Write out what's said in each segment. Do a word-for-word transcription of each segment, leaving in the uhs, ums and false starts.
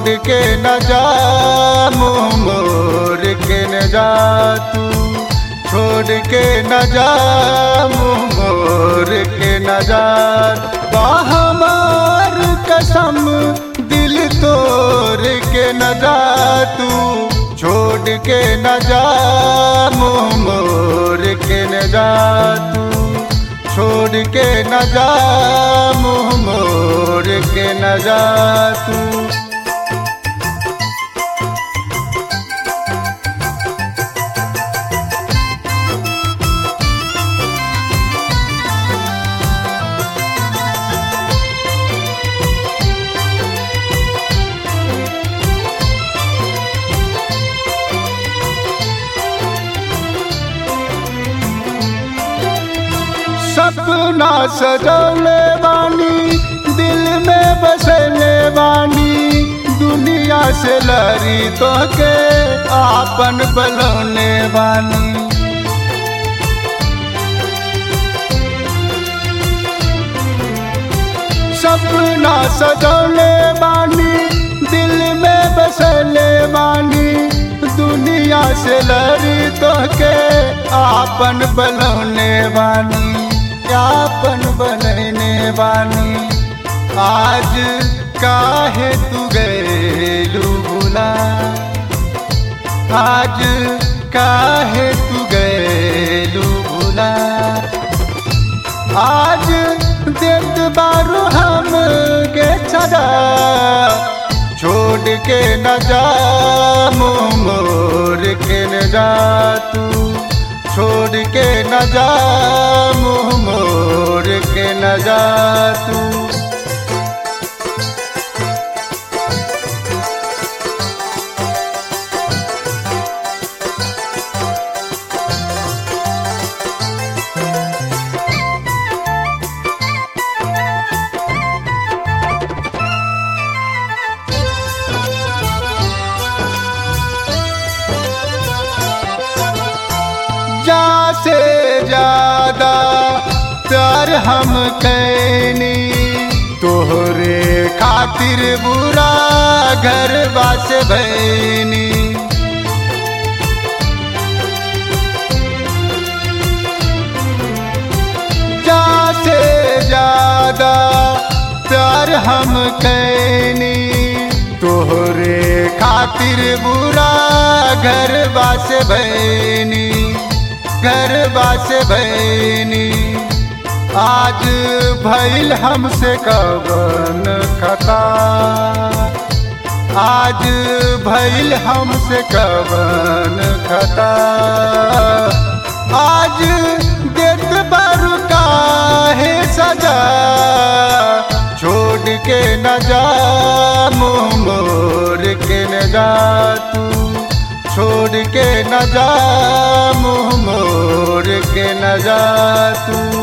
के न जा मुँह मोर के न जा तू, छोड़ के न जा मुँह मोर के न जा। हमार कसम दिल तोड़ के न जा तू, छोड़ के न जा मुँह मोर के न जा तू, छोड़ के न जा मुँह मोर के न जा तू। सपना सजौले बानी दिल में बसले बानी, दुनिया से लड़ी तो के आपन बलौने बानी। सपना सजौले बानी दिल में बसले बानी, दुनिया से लड़ी तो के आपन बलौने बानी, आपन बनने बानी। आज काहे तू गैलू भुला, आज काहे तू गैलू भुला, आज देत बारू हम के सजा, छोड़ के न जा मुँह मोर के न जा तू, छोड़ के न जा मुँह मोर के न जा तू। जा से ज्यादा प्यार हम कैनी, तोहरे खातिर बुरा घर बास भैनी। जा से ज्यादा प्यार हम कैनी, तोहरे खातिर बुरा घर बास भैनी, घर बास भैनी। आज भइल हमसे कवन खता, आज भइल हमसे कवन खता, आज देत बारू काहे सजा, छोड़ के न जा मुँह मोर के न जा तू, छोड़ के न जा मुँह मोर के न जा तू।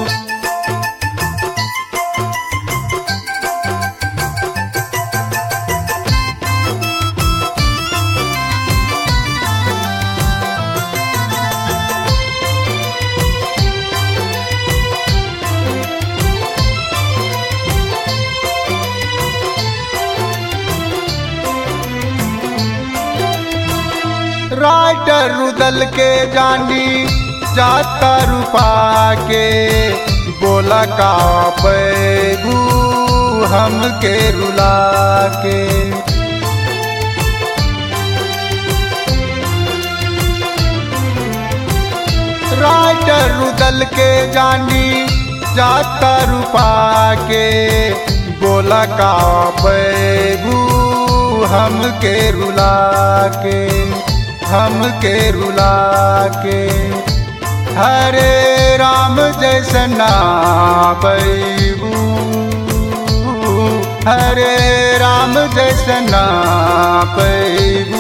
राइटर रुदल के जानी जाता रुपा के, बोला का पैबू हम के रुला के। राइटर रुदल के जानी जाता रुपा के, बोला का पैबू हम के रुला के, हम के रुला के। हरे राम जैसन ना पैबू, हरे राम जैसन ना पैबू,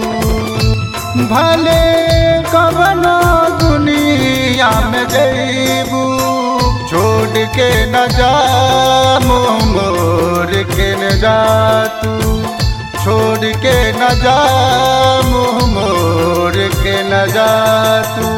भले कवनो दुनिया में जैबू, छोड़ के न जा मुँह मोर के न जा तू, छोड़ के न जा मुँह मोर के न जा तू।